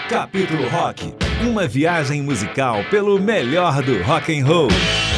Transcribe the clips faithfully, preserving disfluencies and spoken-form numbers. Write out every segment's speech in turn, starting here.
Capítulo Rock, uma viagem musical pelo melhor do rock and roll.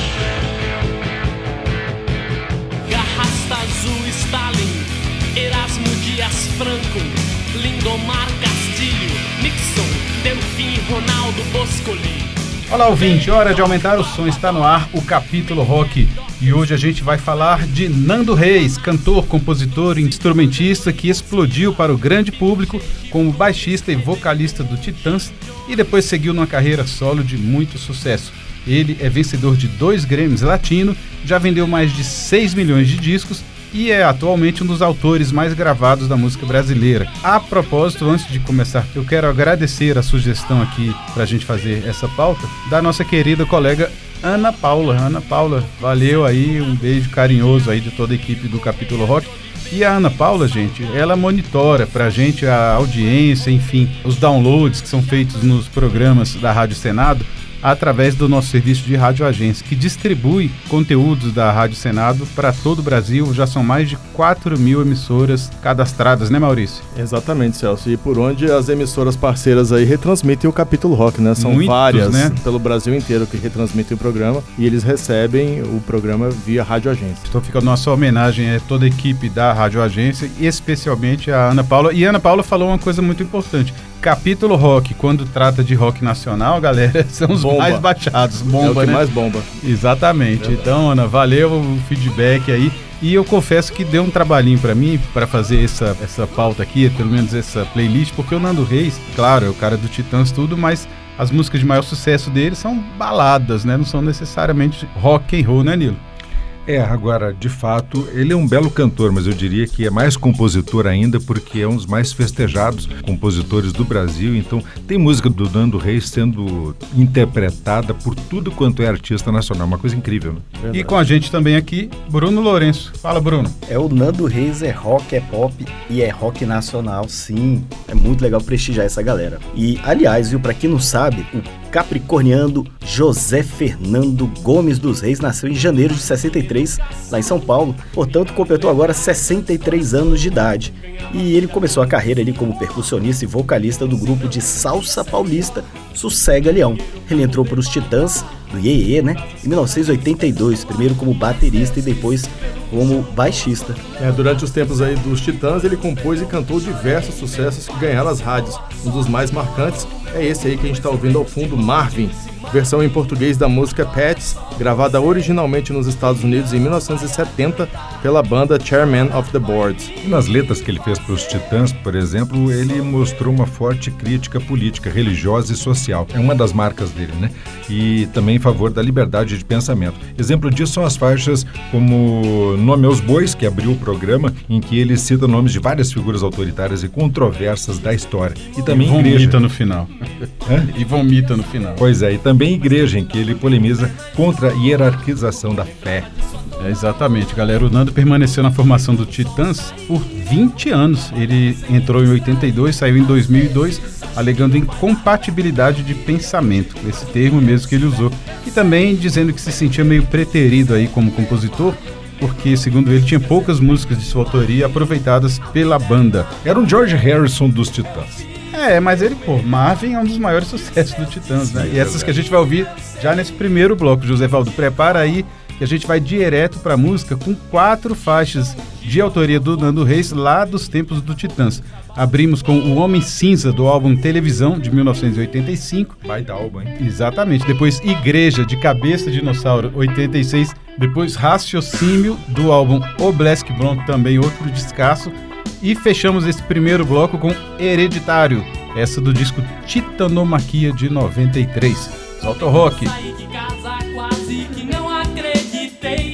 Garrasta Azul, Stalin, Erasmo Dias Franco, Lindomar Castilho, Nixon, Delfim, Ronaldo Boscoli. Olá, ouvinte, hora de aumentar o som, está no ar o Capítulo Rock. E hoje a gente vai falar de Nando Reis, cantor, compositor e instrumentista que explodiu para o grande público como baixista e vocalista do Titãs e depois seguiu numa carreira solo de muito sucesso. Ele é vencedor de dois Grammys Latino, já vendeu mais de seis milhões de discos e é atualmente um dos autores mais gravados da música brasileira. A propósito, antes de começar, eu quero agradecer a sugestão aqui para a gente fazer essa pauta da nossa querida colega Ana Paula. Ana Paula, valeu aí, um beijo carinhoso aí de toda a equipe do Capítulo Rock. E a Ana Paula, gente, ela monitora pra gente a audiência, enfim, os downloads que são feitos nos programas da Rádio Senado através do nosso serviço de radioagência, que distribui conteúdos da Rádio Senado para todo o Brasil. Já são mais de quatro mil emissoras cadastradas, né, Maurício? Exatamente, Celso. E por onde as emissoras parceiras aí retransmitem o Capítulo Rock, né? São Muitos, várias, né? Pelo Brasil inteiro que retransmitem o programa e eles recebem o programa via radioagência. Então fica a nossa homenagem a toda a equipe da radioagência e especialmente a Ana Paula. E a Ana Paula falou uma coisa muito importante. Capítulo Rock, quando trata de rock nacional, galera, são os bomba. mais baixados. Bomba, é o que né? mais bomba. Exatamente. Verdade. Então, Ana, valeu o feedback aí. E eu confesso que deu um trabalhinho pra mim, pra fazer essa, essa pauta aqui, pelo menos essa playlist, porque o Nando Reis, claro, é o cara do Titãs tudo, mas as músicas de maior sucesso dele são baladas, né? Não são necessariamente rock and roll, né, Nilo? É, agora, de fato, ele é um belo cantor, mas eu diria que é mais compositor ainda, porque é um dos mais festejados compositores do Brasil. Então, tem música do Nando Reis sendo interpretada por tudo quanto é artista nacional, uma coisa incrível, né? Verdade. E com a gente também aqui, Bruno Lourenço. Fala, Bruno. É, o Nando Reis é rock, é pop e é rock nacional, sim. É muito legal prestigiar essa galera. E, aliás, viu, pra quem não sabe, o capricorniano José Fernando Gomes dos Reis nasceu em janeiro de sessenta e três, lá em São Paulo, portanto completou agora sessenta e três anos de idade. E ele começou a carreira ali como percussionista e vocalista do grupo de salsa paulista Sossega Leão. Ele entrou para os Titãs, do Iê Iê, né, em mil novecentos e oitenta e dois, primeiro como baterista e depois como baixista. É, durante os tempos aí dos Titãs, ele compôs e cantou diversos sucessos que ganharam as rádios. Um dos mais marcantes é esse aí que a gente está ouvindo ao fundo, Marvin, versão em português da música Pets, gravada originalmente nos Estados Unidos em mil novecentos e setenta pela banda Chairman of the Board. E nas letras que ele fez para os Titãs, por exemplo, ele mostrou uma forte crítica política, religiosa e social. É uma das marcas dele, né? E também em favor da liberdade de pensamento. Exemplo disso são as faixas como Nome aos Bois, que abriu o programa, em que ele cita nomes de várias figuras autoritárias e controversas da história. E também e vomita igreja. no final. Hã? E vomita no final. Pois é, e também igreja, em que ele polemiza contra a hierarquização da fé. É, exatamente, galera. O Nando permaneceu na formação do Titãs por vinte anos. Ele entrou em oitenta e dois, saiu em dois mil e dois, alegando incompatibilidade de pensamento, esse termo mesmo que ele usou. E também dizendo que se sentia meio preterido aí como compositor, porque, segundo ele, tinha poucas músicas de sua autoria aproveitadas pela banda. Era um George Harrison dos Titãs. É, mas ele, pô, Marvin é um dos maiores sucessos do Titãs, né? Sim, e essas é que a gente vai ouvir já nesse primeiro bloco. José Valdo, prepara aí que a gente vai direto pra música com quatro faixas de autoria do Nando Reis lá dos tempos do Titãs. Abrimos com O Homem Cinza, do álbum Televisão, de mil novecentos e oitenta e cinco. Vai dar álbum, hein? Exatamente. Depois Igreja, de Cabeça Dinossauro, oitenta e seis. Depois Raciocínio, do álbum O Black Bronco, também outro descasso. E fechamos esse primeiro bloco com Hereditário, essa do disco Titanomaquia, de noventa e três. Solta o rock. Saí de casa quase que não acreditei.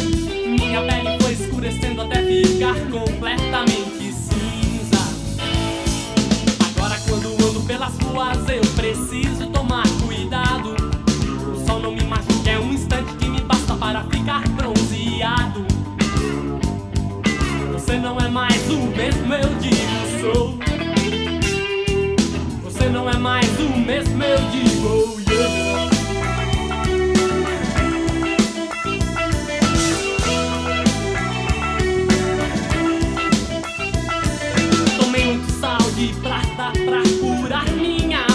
Minha pele foi escurecendo até ficar completamente cinza. Agora quando ando pelas ruas eu preciso tomar cuidado. O sol não me machuca, é um instante que me basta para ficar bronzeado. Você não é mais o mesmo, eu digo sou. Você não é mais o mesmo, eu digo oh, yeah. Tomei muito sal de prata pra curar minha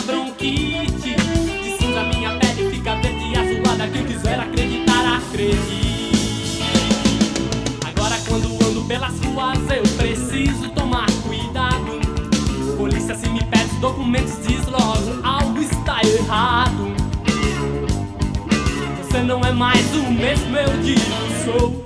mesmo, eu digo sou.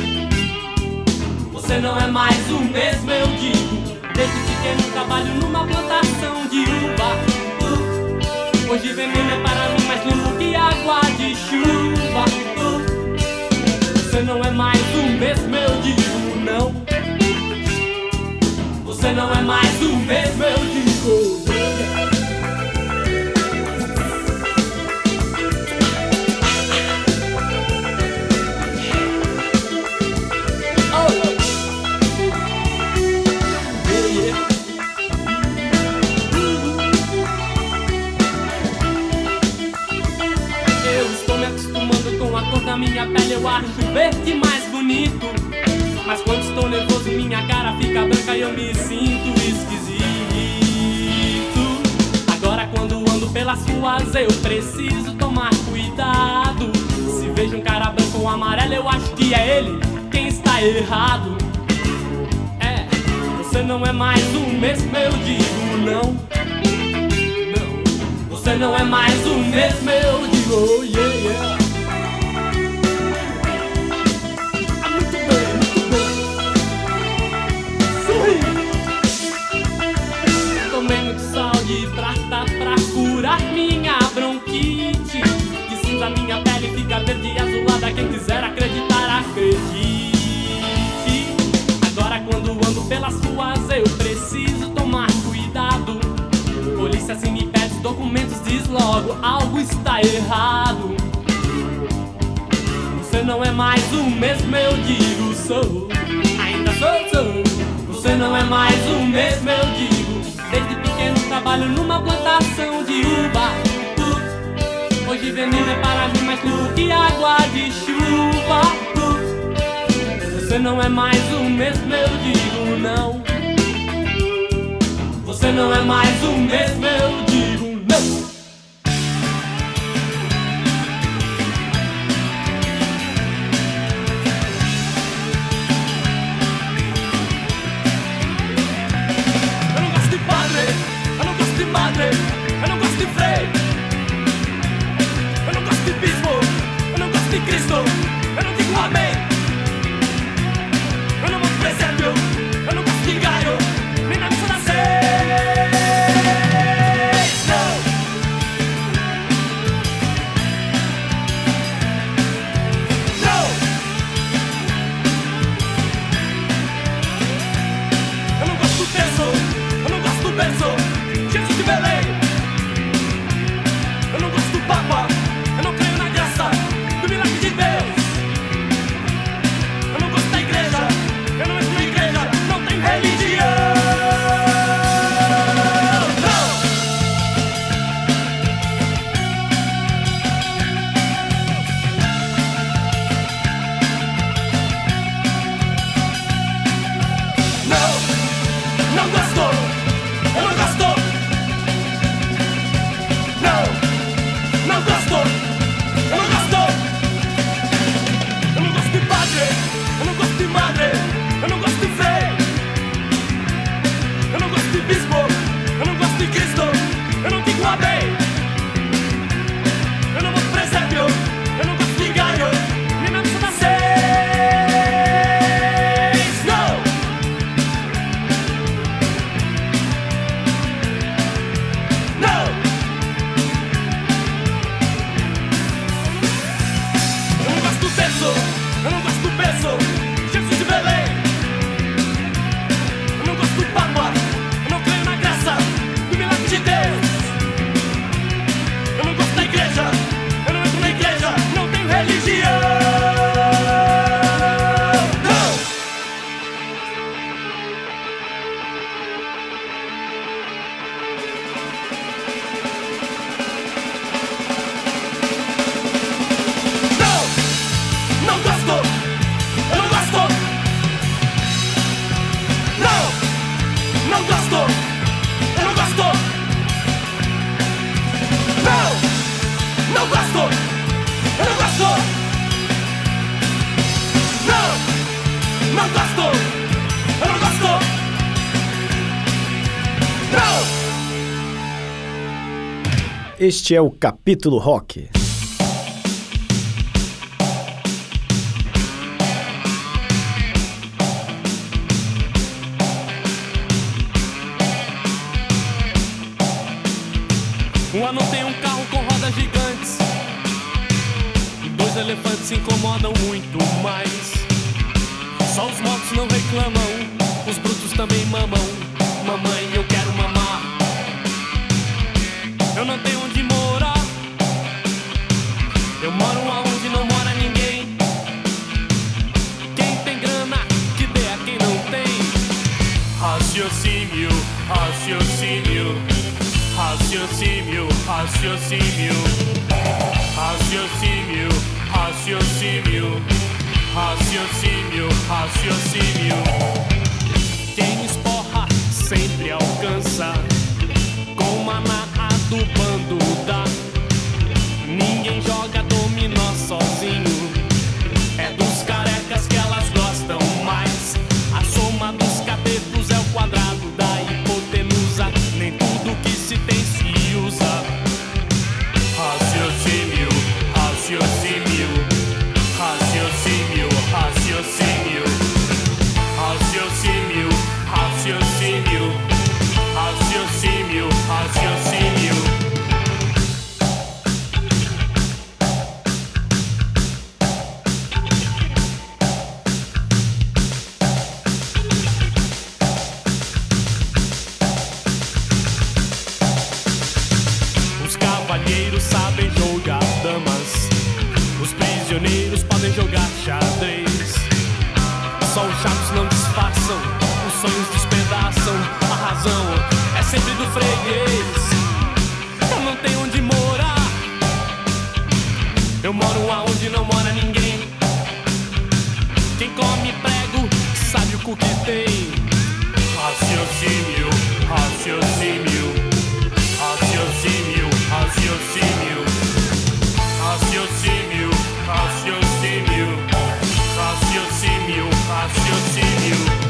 Você não é mais o mesmo, eu digo. Desde pequeno trabalho numa plantação de uva. uh, Hoje veneno é para mim mais limpo que água de chuva. uh, Você não é mais o mesmo, eu digo não. Você não é mais o mesmo, eu digo. Da minha pele eu acho verde mais bonito, mas quando estou nervoso minha cara fica branca e eu me sinto esquisito. Agora quando ando pelas ruas eu preciso tomar cuidado. Se vejo um cara branco ou amarelo eu acho que é ele quem está errado. É, você não é mais o mesmo, eu digo não. Não, você não é mais o mesmo, eu digo oh yeah yeah. Minha bronquite, que cinza minha pele fica verde e azulada. Quem quiser acreditar, acredite. Agora quando ando pelas ruas eu preciso tomar cuidado. Polícia se me pede documentos diz logo algo está errado. Você não é mais o mesmo, eu digo sou. Ainda sou, sou. Você não é mais o mesmo, eu digo. Desde pequeno trabalho numa plantação de uva. uh, Hoje veneno é para mim mais limpo que água de chuva. uh, Você não é mais o mesmo, eu digo não. Você não é mais o mesmo, eu digo não. Eu não gosto de freio, eu não gosto de bispo, eu não gosto de Cristo, eu não digo amém. Eu não gosto de presépio, eu não gosto de galho, nem na missa das seis. Não. Não. Eu não gosto do terço, eu não gosto do berço. Jesus de Belém. Eu não gosto do Papa, eu não creio na graça do milagre de Deus. Eu não gosto da igreja, eu não entro na igreja, não tenho religião. Não, não, não gosto, eu não gosto. Não gosto, eu não gosto. Eu não gosto de padre, eu não gosto de madre, eu não gosto de freio. Eu não gosto de bispo, eu não gosto de Cristo, eu não digo amém. Eu não gosto de presépio, eu não gosto de galho, nem na missa das seis. Não. Não. Eu não gosto do berço, Jesus de Belém. Eu não gosto do Papa, eu não creio na graça do milagre de Deus. Eu não gosto da igreja, eu não entro na igreja, não tenho religião. Este é o Capítulo Rock. O anão tem um carro com rodas gigantes. Dois elefantes se incomodam muito mais. Só os mortos não reclamam, os brutos também mamam. Mamãe, eu quero mamar. Eu não tenho onde morar. Eu moro aonde não mora ninguém. Quem tem grana, que dê a quem não tem. Raciocínio, raciocínio. Raciocínio, raciocínio. Raciocínio, raciocínio. Raciocínio, raciocínio. Quem esporra sempre alcança. Com maná adubando dá. Ninguém joga dominó sozinho. É dos carecas que elas gostam mais. A soma dos cabelos é o quadrado da hipotenusa. Nem tudo que se tem se usa. Raciocínio, raciocínio. Raciocínio, raciocínio. Raciocínio, raciocínio. Raciocínio, raciocínio. Os cavalheiros sabem jogar damas. Os prisioneiros podem jogar xadrez. Só os chatos não disfarçam, os sonhos despedaçam. A razão é sempre do freguês. Eu não tenho onde morar. Eu moro aonde não mora ninguém. Quem come prego sabe o cu que tem. Raciocínio, raciocínio. Raciocínio, raciocínio. Raciocínio, raciocínio. Raciocínio, raciocínio.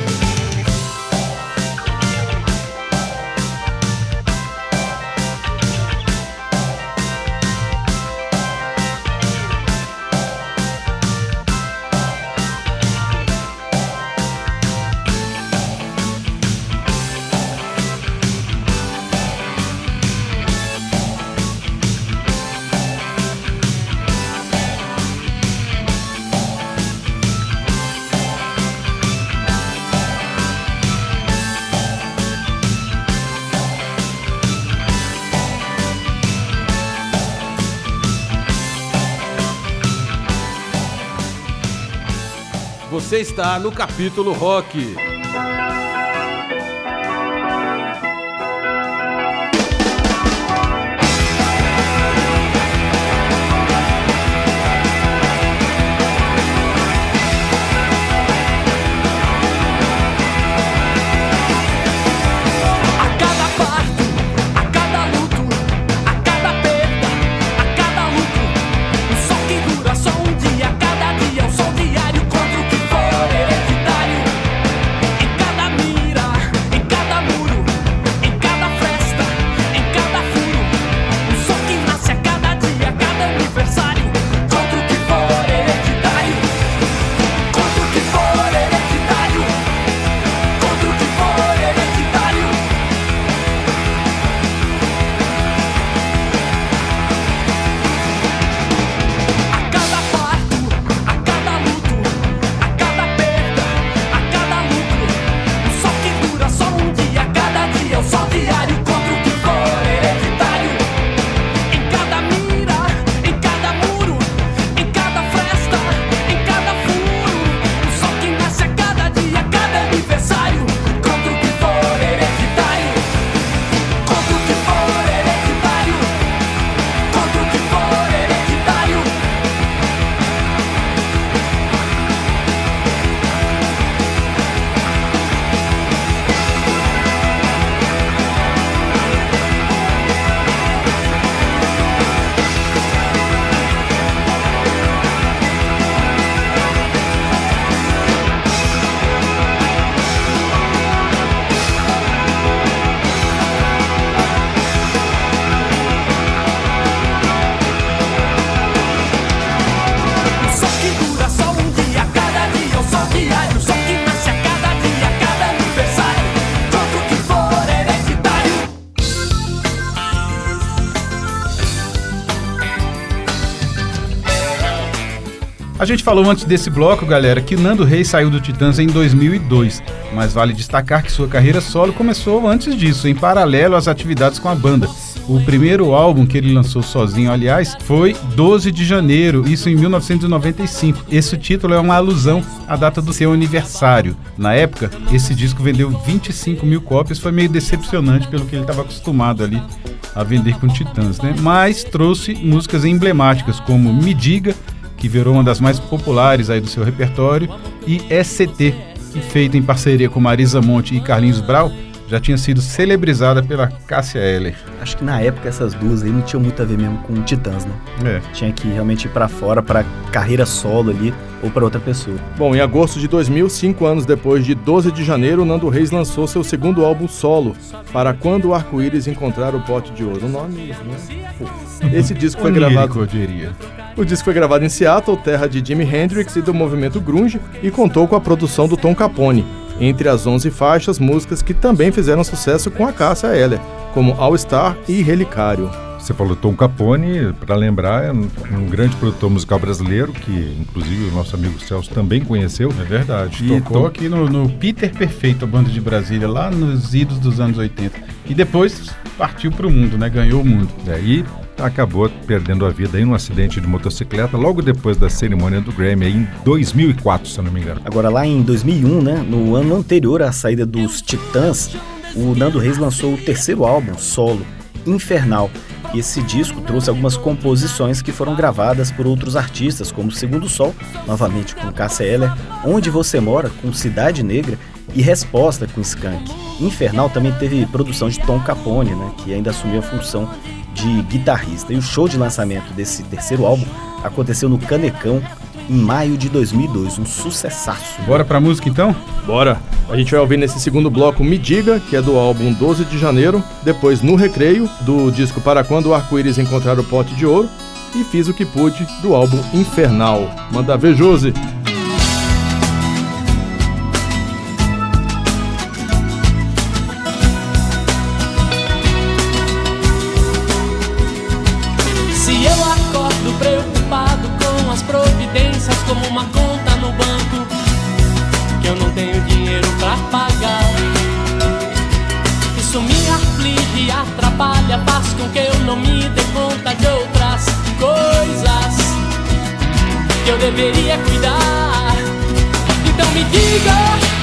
Você está no Capítulo Rock. Só um dia, cada dia, o sol diário contra o que for hereditário. A gente falou antes desse bloco, galera, que Nando Reis saiu do Titãs em dois mil e dois, mas vale destacar que sua carreira solo começou antes disso, em paralelo às atividades com a banda. O primeiro álbum que ele lançou sozinho, aliás, foi doze de janeiro, isso em mil novecentos e noventa e cinco. Esse título é uma alusão à data do seu aniversário. Na época, esse disco vendeu vinte e cinco mil cópias, foi meio decepcionante pelo que ele estava acostumado ali a vender com Titãs, né? Mas trouxe músicas emblemáticas como Me Diga, que virou uma das mais populares aí do seu repertório, e E C T, que feita em parceria com Marisa Monte e Carlinhos Brau, já tinha sido celebrizada pela Cássia Eller. Acho que na época essas duas aí não tinham muito a ver mesmo com Titãs, né? É. Tinha que realmente ir pra fora, pra carreira solo ali, ou pra outra pessoa. Bom, em agosto de dois mil, cinco anos depois de doze de janeiro, Nando Reis lançou seu segundo álbum solo, Para Quando o Arco-Íris Encontrar o Pote de Ouro. O nome, né? Esse disco foi gravado... eu diria. O disco foi gravado em Seattle, terra de Jimi Hendrix e do movimento grunge, e contou com a produção do Tom Capone. Entre as onze faixas, músicas que também fizeram sucesso com a Cássia Eller, como All Star e Relicário. Você falou Tom Capone, para lembrar, é um, um grande produtor musical brasileiro, que inclusive o nosso amigo Celso também conheceu. É verdade. E tocou Tom... aqui no, no Peter Perfeito, a banda de Brasília, lá nos idos dos anos oitenta. E depois partiu pro mundo, né? Ganhou o mundo. É, e acabou perdendo a vida em um acidente de motocicleta logo depois da cerimônia do Grammy, em dois mil e quatro, se eu não me engano. Agora lá em dois mil e um, né, no ano anterior à saída dos Titãs, o Nando Reis lançou o terceiro álbum solo, Infernal. E esse disco trouxe algumas composições que foram gravadas por outros artistas, como Segundo Sol, novamente com Cássia Eller, Onde Você Mora, com Cidade Negra, e Resposta, com Skank. Infernal também teve produção de Tom Capone, né, que ainda assumiu a função de guitarrista. E o show de lançamento desse terceiro álbum aconteceu no Canecão em maio de dois mil e dois, um sucessaço. Bora pra música então? Bora! A gente vai ouvir nesse segundo bloco Me Diga, que é do álbum doze de janeiro, depois No Recreio, do disco Para Quando o Arco-Íris Encontrar o Pote de Ouro, e Fiz o que Pude, do álbum Infernal. Manda ver, Josi! Como uma conta no banco que eu não tenho dinheiro pra pagar. Isso me aflige e atrapalha, faz com que eu não me dê conta de outras coisas que eu deveria cuidar. Então me diga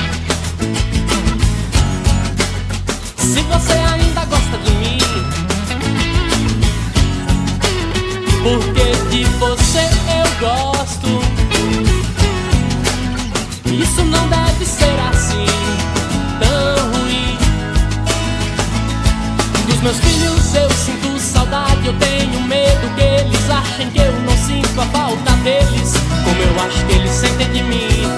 se você ainda gosta de mim, porque de você eu gosto. Isso não deve ser assim, tão ruim. Dos meus filhos eu sinto saudade, eu tenho medo que eles achem que eu não sinto a falta deles, como eu acho que eles sentem de mim.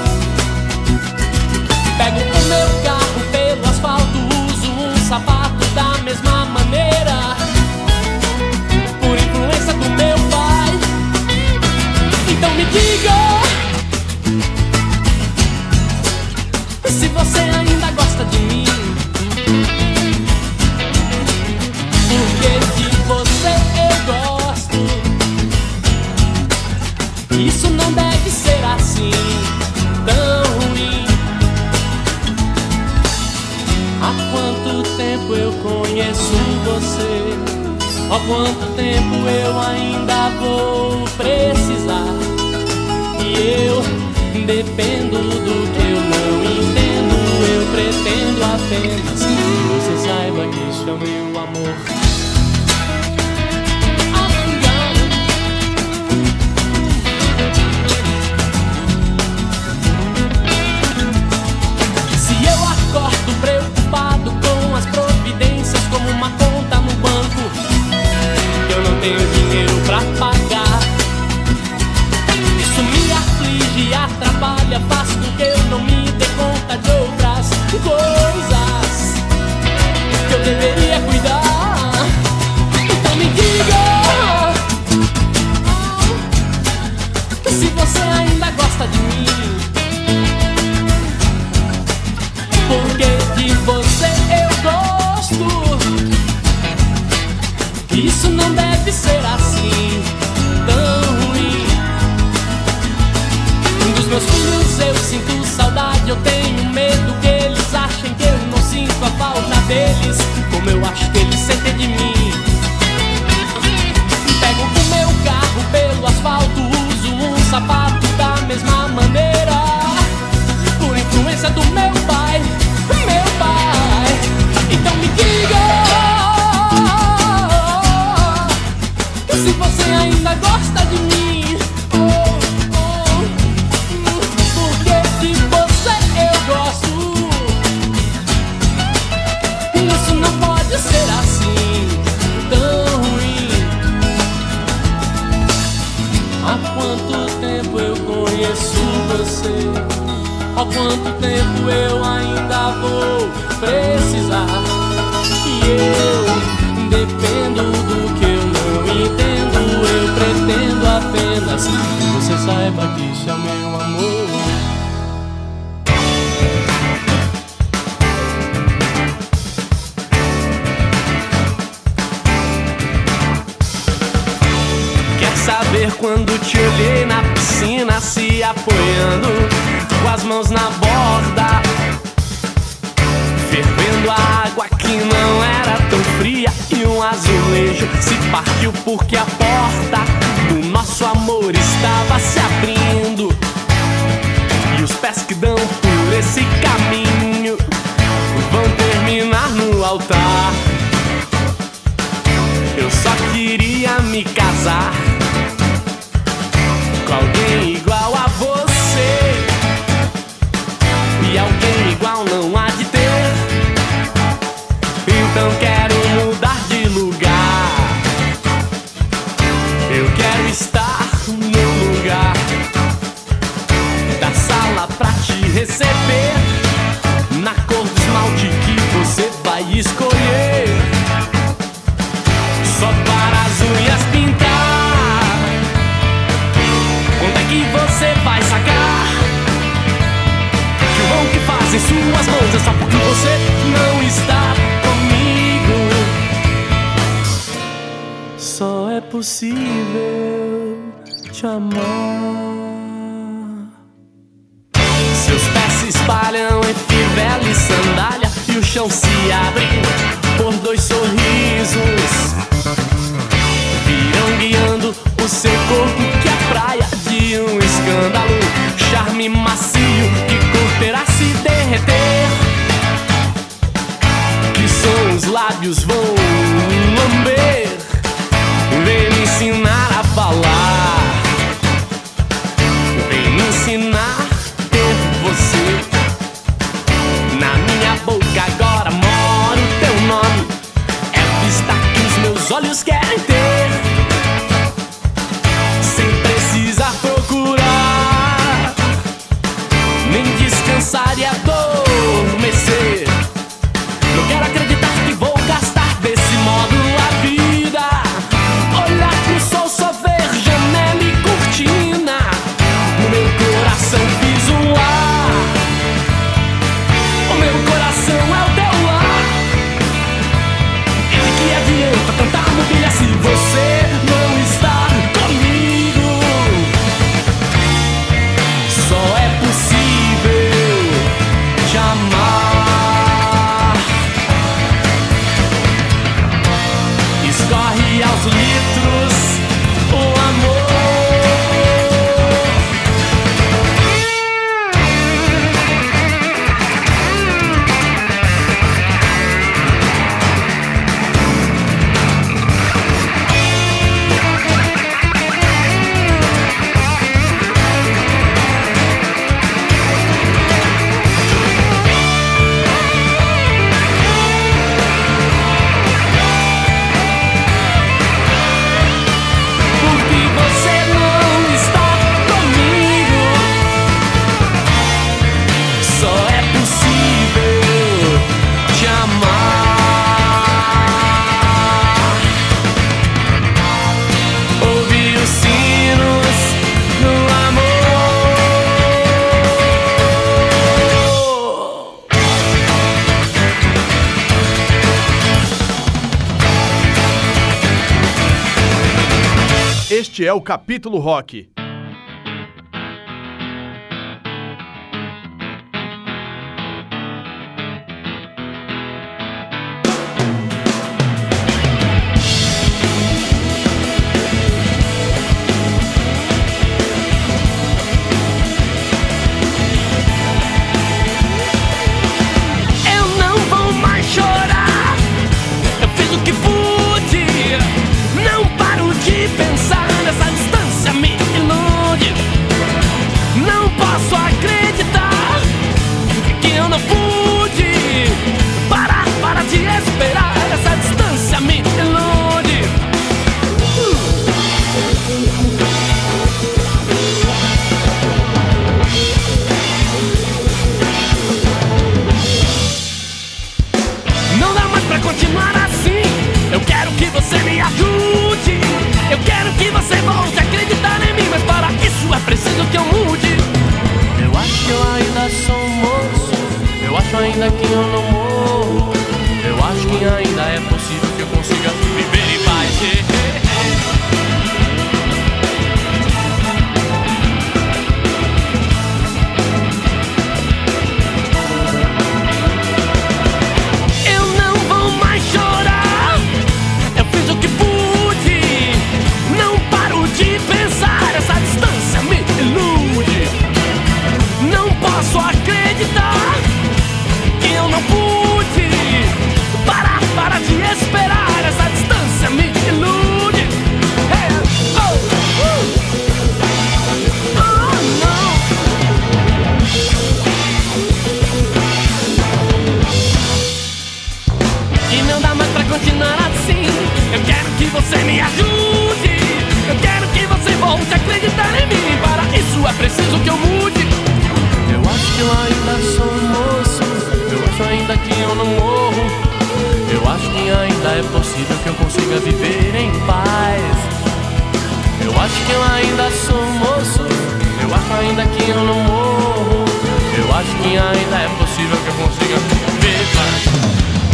Pego o meu carro pelo asfalto, uso um sapato da mesma maneira, por influência do meu pai. Então me diga se você ainda gosta de mim, porque de você eu gosto. Isso não deve ser assim, tão ruim. Há quanto tempo eu conheço você? Há quanto tempo eu ainda vou precisar? E eu dependo do que eu não entendo. Eu pretendo apenas que você saiba que isso é o meu amor. Se eu acordo preocupado com as providências, como uma conta no banco que eu não tenho dinheiro pra pagar, isso me aflige e atrapalha, faz com que eu não me dê conta de outras coisas que eu deveria cuidar. Então me diga se você ainda gosta de mim, porque de você eu gosto. Isso não deve ser assim, tão ruim. meus filhos eu sinto saudade, eu tenho medo que eles achem que eu não sinto a falta deles, como eu acho que eles sentem de mim. Pego o meu carro pelo asfalto, uso um sapato da mesma maneira, por influência do meu pai, meu pai. Então me diga se você ainda gosta de mim. Oh, oh, porque de você eu gosto. Isso não pode ser assim, tão ruim. Há quanto tempo eu conheço você? Há quanto tempo eu ainda vou precisar? E eu dependo do que eu não entendo. Eu pretendo apenas que você saiba que isso é meu amor. Quer saber quando te olhei na piscina se apoiando, com as mãos na borda, fervendo a água que não era tão fria, e um azulejo se partiu porque a porta do nosso amor estava se abrindo, e os pés que dão por esse caminho vão terminar no altar. Eu só queria me casar com alguém igual a você, e alguém igual não há de ter. Então quero mudar de lugar, eu quero estar no lugar da sala pra te receber, na cor do esmalte que você vai escolher, só para as unhas pintar. Quando é que você vai sacar que o vão que fazem suas mãos é só porque você não está comigo? Só é possível te amar. Seus pés se espalham em fivela e sandália, e o chão se abre por dois sorrisos, virão guiando o seu corpo que a praia de um escândalo, charme macio que curterá se derreter, que sons os lábios vão lamber. Vem me ensinar a falar, vem me ensinar a ter você na minha boca. Agora mora o teu nome, é a vista que os meus olhos querem ter, sem precisar procurar, nem descansar e adormecer. Não quero acreditar que vou gastar desse modo a vida, olhar pro sol, só ver janela e cortina. No meu coração fiz um lar, o meu coração é o teu lar. E de que adianta tanta mobília se você não está comigo? Só é possível te amar. Escorre aos litros o amor. Porque você não está comigo, só é possível te amar. Ouvir os sinos do amor. Este é o Capítulo Rock. que pude. Não paro de pensar nessa distância, me ilude. Não posso acreditar que eu não pude parar para te esperar. Essa distância me ilude. Não dá mais pra continuar assim. Eu quero que você me ajude. Eu quero que você volte a acreditar em mim, mas para isso é preciso que eu mude. Eu acho que eu ainda sou um moço. Eu acho ainda que eu não morro. Eu acho que ainda é possível que eu consiga viver em paz. Eu não vou mais chorar. Eu fiz o que pude. Não paro de pensar. Essa distância me ilude. Não posso acreditar que eu não pude parar para te esperar. Essa distância me ilude. Hey, oh, uh. Oh, não. E não dá mais pra continuar assim. Eu quero que você me ajude. Eu quero que você volte a acreditar em mim. Para isso é preciso que eu mude. Eu acho que eu ainda sou um moço. Eu acho ainda que eu não morro. Eu acho que ainda é possível que eu consiga viver em paz. Eu acho que eu ainda sou um moço. Eu acho ainda que eu não morro. Eu acho que ainda é possível que eu consiga viver em paz.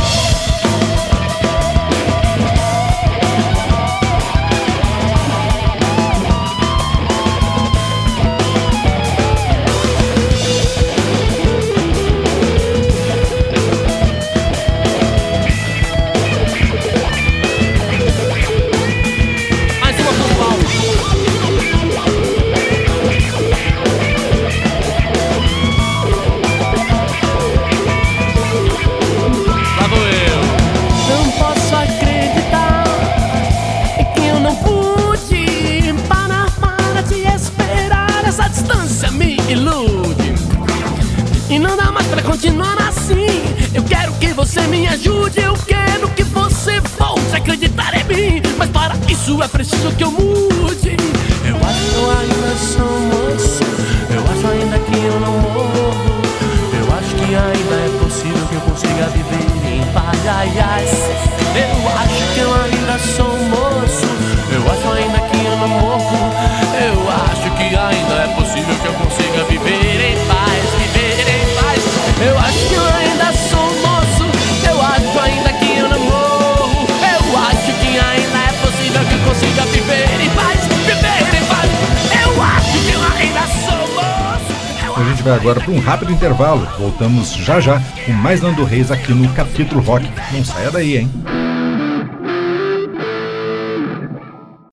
Continuar assim, eu quero que você me ajude. Eu quero que você volte a acreditar em mim, mas para isso é preciso que eu mude. Eu acho que eu ainda sou um moço. Eu acho ainda que eu não morro. Eu acho que ainda é possível que eu consiga viver em paz. Eu acho que eu ainda sou um moço. Eu acho ainda que eu não morro. Eu acho que ainda é possível que eu consiga viver em paz. Viver em paz. Eu acho que eu ainda sou um moço. Eu acho ainda que eu não morro. Eu acho que ainda é possível que eu consiga viver em paz. Viver em paz. Eu acho que eu ainda sou um moço. A gente vai agora para um rápido intervalo. Voltamos já já com mais Nando Reis aqui no Capítulo Rock. Não saia daí, hein?